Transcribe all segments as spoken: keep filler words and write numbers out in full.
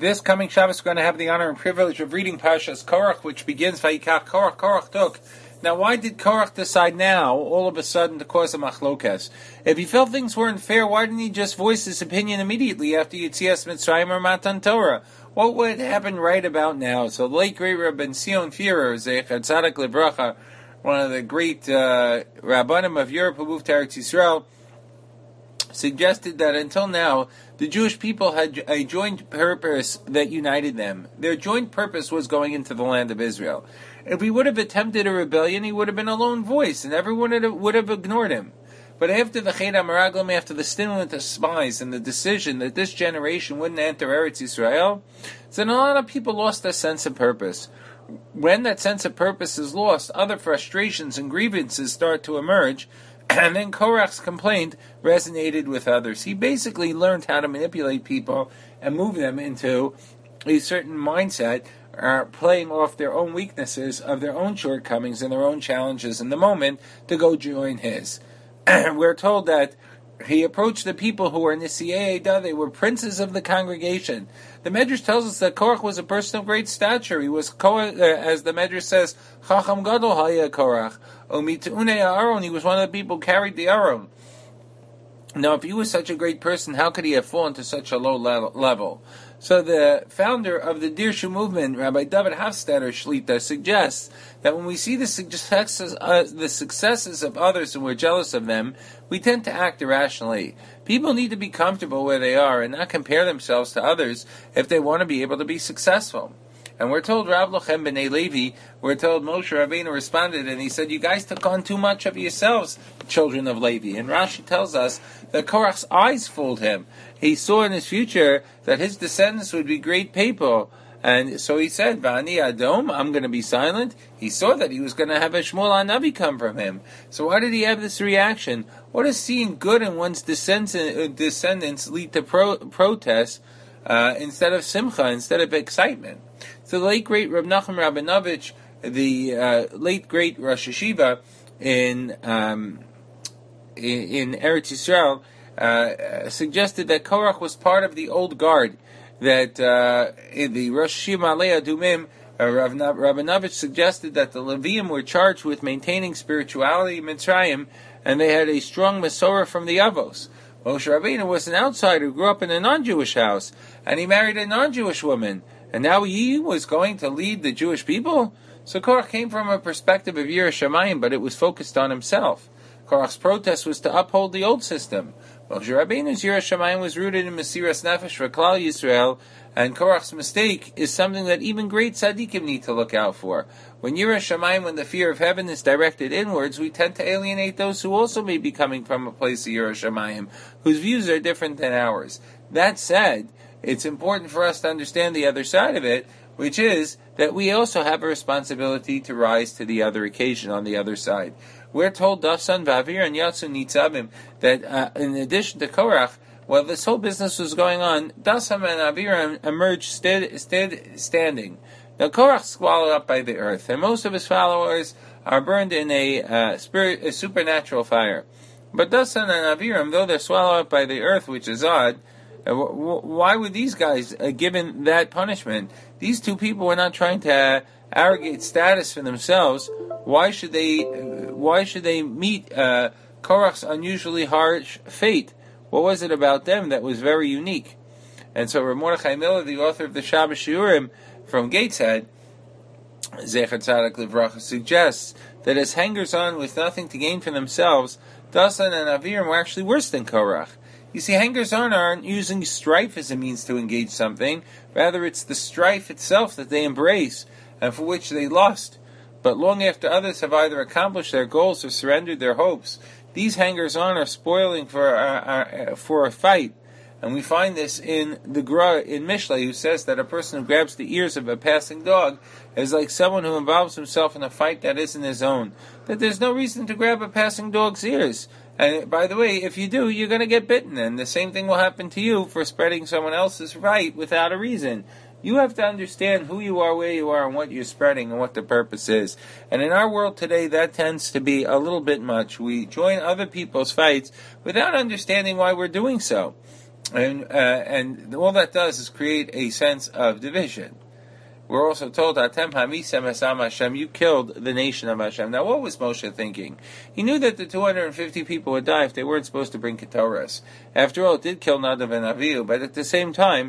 This coming Shabbos, we're going to have the honor and privilege of reading Parshas Korach, which begins Vayikach Korach, Korach took. Now, why did Korach decide now, all of a sudden, to cause a machlokes? If he felt things weren't fair, why didn't he just voice his opinion immediately after Yetzias Mitzrayim or Matan Torah? What would happen right about now? So, the late great Rabbi Sion Führer, Zecher Tzadik Livracha, one of the great uh, Rabbanim of Europe who moved to Eretz Yisrael, suggested that until now, the Jewish people had a joint purpose that united them. Their joint purpose was going into the land of Israel. If he would have attempted a rebellion, he would have been a lone voice, and everyone would have, would have ignored him. But after the Ched HaMeraglim, after the stimulant of spies, and the decision that this generation wouldn't enter Eretz Yisrael, then a lot of people lost their sense of purpose. When that sense of purpose is lost, other frustrations and grievances start to emerge, and then Korach's complaint resonated with others. He basically learned how to manipulate people and move them into a certain mindset, uh, playing off their own weaknesses, of their own shortcomings and their own challenges in the moment to go join his. We're told that he approached the people who were Nisiei Eidah. They were princes of the congregation. The Medrash tells us that Korach was a person of great stature. He was, as the Medrash says, Chacham Gadol Haya Korach. Umitu'unei Aaron, he was one of the people who carried the Aron. Now, if he was such a great person, how could he have fallen to such a low level? So the founder of the Dirshu movement, Rabbi David Hafstadter Shlita, suggests that when we see the successes, uh, the successes of others and we're jealous of them, we tend to act irrationally. People need to be comfortable where they are and not compare themselves to others if they want to be able to be successful. And we're told Rav Lochem B'nai Levi, we're told Moshe Rabbeinu responded and he said, you guys took on too much of yourselves, children of Levi. And Rashi tells us that Korach's eyes fooled him. He saw in his future that his descendants would be great people. And so he said, Vani Adom, I'm going to be silent. He saw that he was going to have a Shmuel HaNavi come from him. So why did he have this reaction? What does seeing good in one's descendants lead to pro- protest uh, instead of simcha, instead of excitement? So the late great Reb Nachum Rabinovich, the uh, late great Rosh Hashiva in um, in, in Eretz Yisrael, uh, suggested that Korach was part of the old guard. That uh, in the Rosh Hashiva Alei Adumim, uh, Rav Rabinovich suggested that the Levium were charged with maintaining spirituality in Mitzrayim, and they had a strong Masorah from the Avos. Moshe Rabbeinu was an outsider who grew up in a non-Jewish house, and he married a non-Jewish woman. And now he was going to lead the Jewish people? So Korach came from a perspective of Yiras Shamayim, but it was focused on himself. Korach's protest was to uphold the old system. Moshe Rabbeinu's Yiras Shamayim was rooted in Mesiras Nefesh for Klal Yisrael, and Korach's mistake is something that even great tzaddikim need to look out for. When Yiras Shamayim, when the fear of heaven is directed inwards, we tend to alienate those who also may be coming from a place of Yiras Shamayim, whose views are different than ours. That said, it's important for us to understand the other side of it, which is that we also have a responsibility to rise to the other occasion on the other side. We're told Dasan Vavir and Yatsu Nitzavim that uh, in addition to Korach, while this whole business was going on, Dasan and Aviram emerged stead, stead, standing. Now Korach swallowed up by the earth, and most of his followers are burned in a, uh, spirit, a supernatural fire. But Dasan and Aviram, though they're swallowed up by the earth, which is odd, why were these guys uh, given that punishment? These two people were not trying to uh, arrogate status for themselves. Why should they? Uh, why should they meet uh, Korach's unusually harsh fate? What was it about them that was very unique? And so, Rav Mordechai Miller, the author of the Shabbos Shiurim from Gateshead, Zecher Tzadik Livracha, suggests that as hangers-on with nothing to gain for themselves, Dasan and Aviram were actually worse than Korach. You see, hangers-on aren't using strife as a means to engage something. Rather, it's the strife itself that they embrace and for which they lust. But long after others have either accomplished their goals or surrendered their hopes, these hangers-on are spoiling for uh, uh, for a fight. And we find this in the Gra in Mishlei, who says that a person who grabs the ears of a passing dog is like someone who involves himself in a fight that isn't his own. That there's no reason to grab a passing dog's ears. And by the way, if you do, you're going to get bitten, and the same thing will happen to you for spreading someone else's right without a reason. You have to understand who you are, where you are, and what you're spreading, and what the purpose is. And in our world today, that tends to be a little bit much. We join other people's fights without understanding why we're doing so. And uh, and all that does is create a sense of division. We're also told, Atem hamisem esam Hashem, you killed the nation of Hashem. Now, what was Moshe thinking? He knew that the two hundred fifty people would die if they weren't supposed to bring Ketores. After all, it did kill Nadav and Avihu, but at the same time,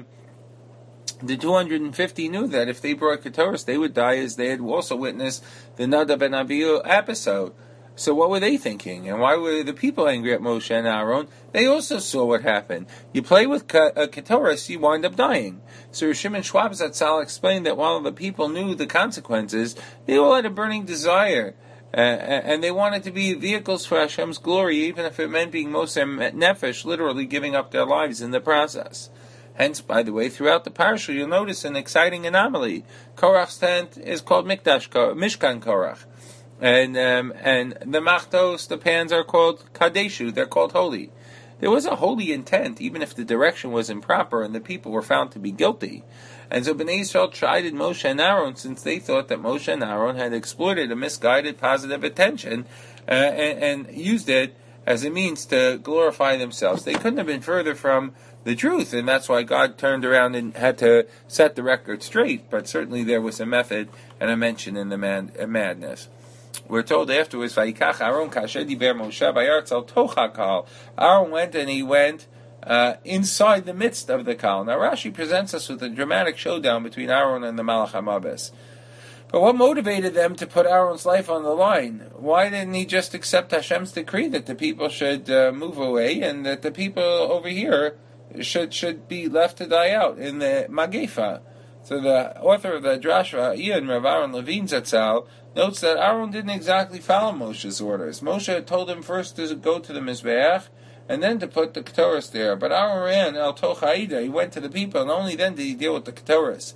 the two hundred fifty knew that if they brought Ketores, they would die, as they had also witnessed the Nadav and Avihu episode. So what were they thinking? And why were the people angry at Moshe and Aaron? They also saw what happened. You play with Ketores, you wind up dying. So Shimon Schwab Zatzal explained that while the people knew the consequences, they all had a burning desire. Uh, and they wanted to be vehicles for Hashem's glory, even if it meant being Moser Nefesh, literally giving up their lives in the process. Hence, by the way, throughout the parasha, you'll notice an exciting anomaly. Korach's tent is called Mikdash Mishkan Korach. And um, and the machtos, the pans are called kadeshu. They're called holy. There was a holy intent, even if the direction was improper and the people were found to be guilty. And so Bnei Yisrael chided Moshe and Aaron, since they thought that Moshe and Aaron had exploited a misguided positive attention uh, and, and used it as a means to glorify themselves. They couldn't have been further from the truth, and that's why God turned around and had to set the record straight. But certainly there was a method and a mention in the man, uh, madness. We're told afterwards, Vayikach Aaron kasher diber Moshe vayartz al toch hakal. Aaron went and he went uh, inside the midst of the kal. Now Rashi presents us with a dramatic showdown between Aaron and the Malach HaMabes. But what motivated them to put Aaron's life on the line? Why didn't he just accept Hashem's decree that the people should uh, move away and that the people over here should should be left to die out in the Magefa? So the author of the Drasha, Ian Rav Aaron Levine Zatzal, notes that Aaron didn't exactly follow Moshe's orders. Moshe had told him first to go to the Mizbeach and then to put the Ketores there. But Aaron ran El Toch Haida. He went to the people, and only then did he deal with the Ketores.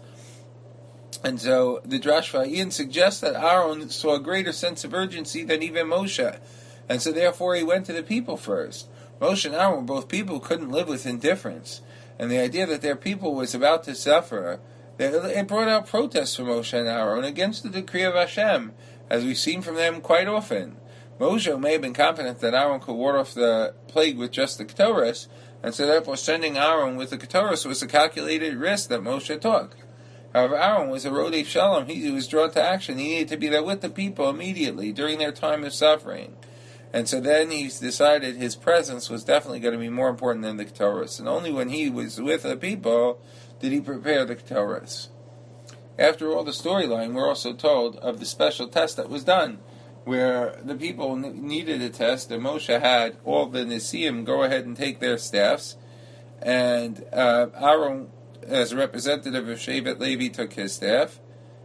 And so the Drashva Ian suggests that Aaron saw a greater sense of urgency than even Moshe. And so therefore he went to the people first. Moshe and Aaron were both people who couldn't live with indifference. And the idea that their people was about to suffer, it brought out protests from Moshe and Aaron against the decree of Hashem, as we've seen from them quite often. Moshe may have been confident that Aaron could ward off the plague with just the Ketores, and so therefore sending Aaron with the Ketores was a calculated risk that Moshe took. However, Aaron was a Rodef Shalom. He was drawn to action. He needed to be there with the people immediately during their time of suffering. And so then he decided his presence was definitely going to be more important than the Ketores. And only when he was with the people did he prepare the Ketores. After all the storyline, we're also told of the special test that was done, where the people needed a test, and Moshe had all the Nesiim go ahead and take their staffs, and uh, Aaron, as a representative of Shevet Levi, took his staff,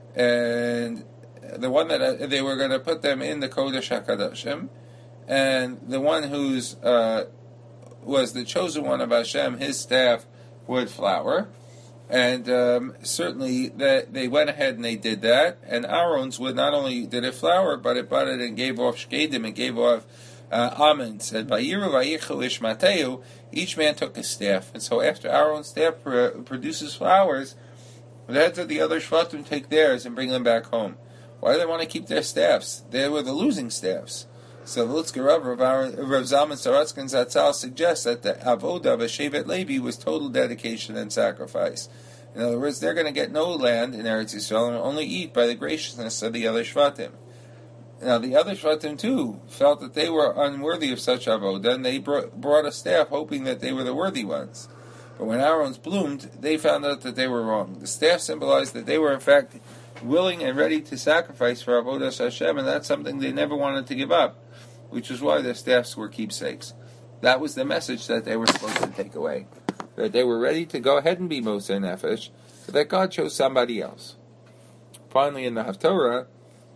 and the one that uh, they were going to put them in the Kodesh HaKadoshim, and the one who's uh, was the chosen one of Hashem, his staff would flower. And um, certainly that they went ahead and they did that. And Aaron's would not only did it flower, but it budded and gave off shkedim, and gave off uh, almonds. And Vayiru Vayichu Ishmateu, each man took a staff. And so after Aaron's staff pr- produces flowers, the heads of the other shvatim take theirs and bring them back home. Why do they want to keep their staffs? They were the losing staffs. So the Lutzker Rav, Rav Zalman Saratskin Zatzal suggests that the avoda of a Shevet Levi was total dedication and sacrifice. In other words, they're going to get no land in Eretz Yisrael and only eat by the graciousness of the other Shvatim. Now the other Shvatim too felt that they were unworthy of such avoda, and they brought a staff hoping that they were the worthy ones. But when Aaron's bloomed, they found out that they were wrong. The staff symbolized that they were in fact willing and ready to sacrifice for avodas Hashem, and that's something they never wanted to give up, which is why their staffs were keepsakes. That was the message that they were supposed to take away. That they were ready to go ahead and be Moser Nefesh, but that God chose somebody else. Finally, in the Haftorah,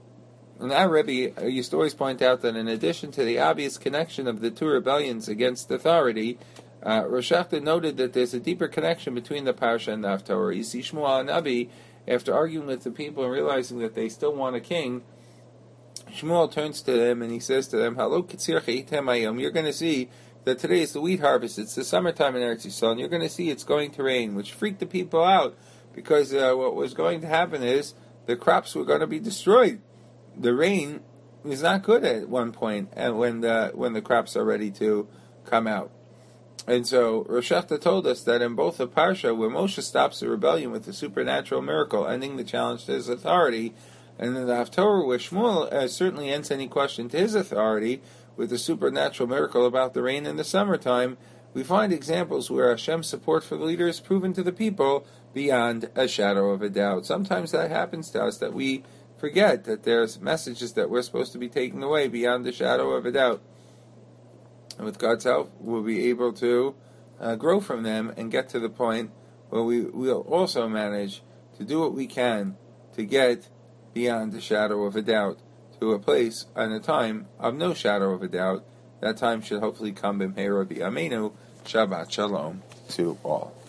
now Rebbe used to always point out that in addition to the obvious connection of the two rebellions against authority, uh, Rosh Hashanah noted that there's a deeper connection between the Parsha and the Haftorah. You see, Shmuel Nabi, after arguing with the people and realizing that they still want a king, Shmuel turns to them and he says to them, "Halo kitzir chayitem hayom." You're going to see that today is the wheat harvest. It's the summertime in Eretz Yisrael, and you're going to see it's going to rain, which freaked the people out because uh, what was going to happen is the crops were going to be destroyed. The rain is not good at one point, and when the when the crops are ready to come out. And so Roshechta told us that in both the Parsha, where Moshe stops the rebellion with the supernatural miracle, ending the challenge to his authority, and in the Haftorah, where Shmuel uh, certainly ends any question to his authority with the supernatural miracle about the rain in the summertime, we find examples where Hashem's support for the leader is proven to the people beyond a shadow of a doubt. Sometimes that happens to us, that we forget that there's messages that we're supposed to be taking away beyond the shadow of a doubt. And with God's help, we'll be able to uh, grow from them and get to the point where we will also manage to do what we can to get beyond the shadow of a doubt to a place and a time of no shadow of a doubt. That time should hopefully come b'mheira b'yameinu. Shabbat shalom to all.